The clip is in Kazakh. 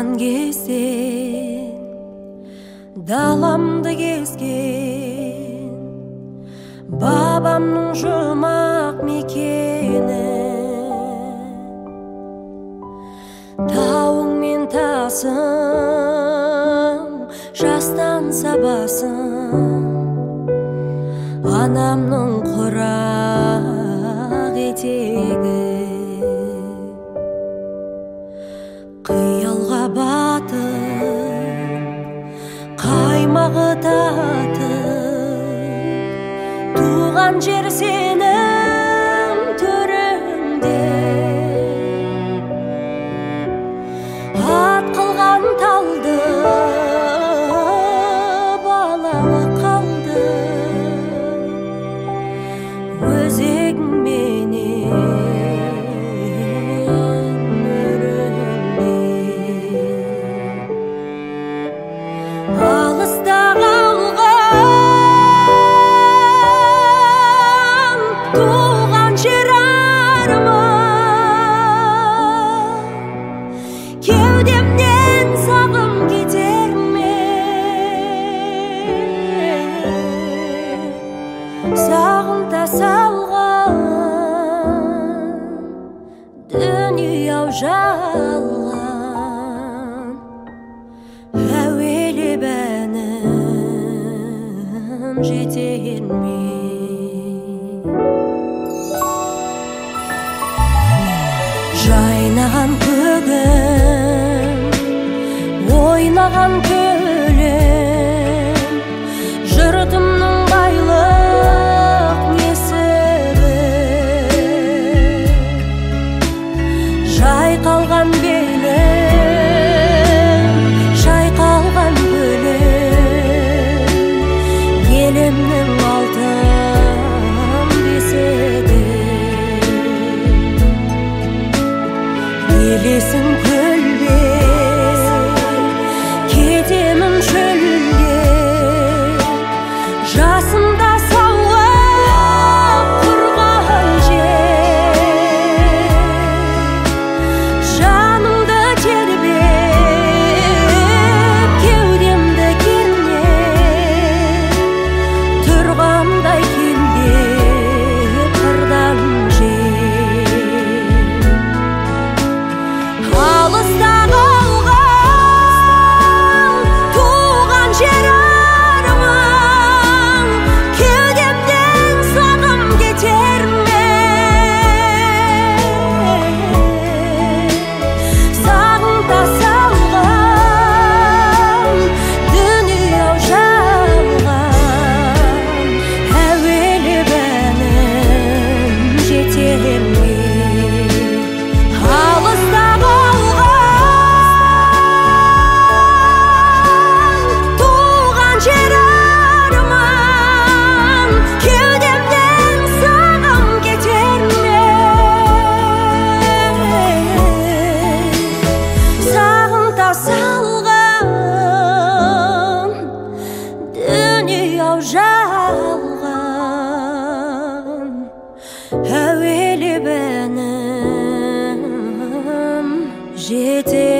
кезен даламды кезген бабамның жұмақ мекені, тауың мен тасың жастан сабасын, анамның құрақ етегі. Қиялға батып, қаймағы татып, туған жер сенің төріңде. Ат қылған талды балалы қалды, өзегіңменен алыста қалған туған жер арман, кеудемнен сағым кетер ме? Сағымда салған дүние-ау жалған, әуелі бәнім жетер ме? Жайнаған көгім, ойнаған көлім, жұртымның байлық несібі. Жайқалған белім, шайқалған көлім, елімнің алтын бесігі. Елесің көлбек, кетемін шөлге, жасымда сауып құрған жер. Жанымды тербеп, кеудемді кернеп, тұрғандай келбеп қырдан жер. Алыста қалған туған жер арман, кеудемнен сағым кетер ме? Сағымда салған дүние-ау жалған, әуелі бәнім жетер ме? Алыста туған жер арман, кеудемнен сағым кетер ме? Сағымда салған дүние-ау жалған, әуелі бәнім жетер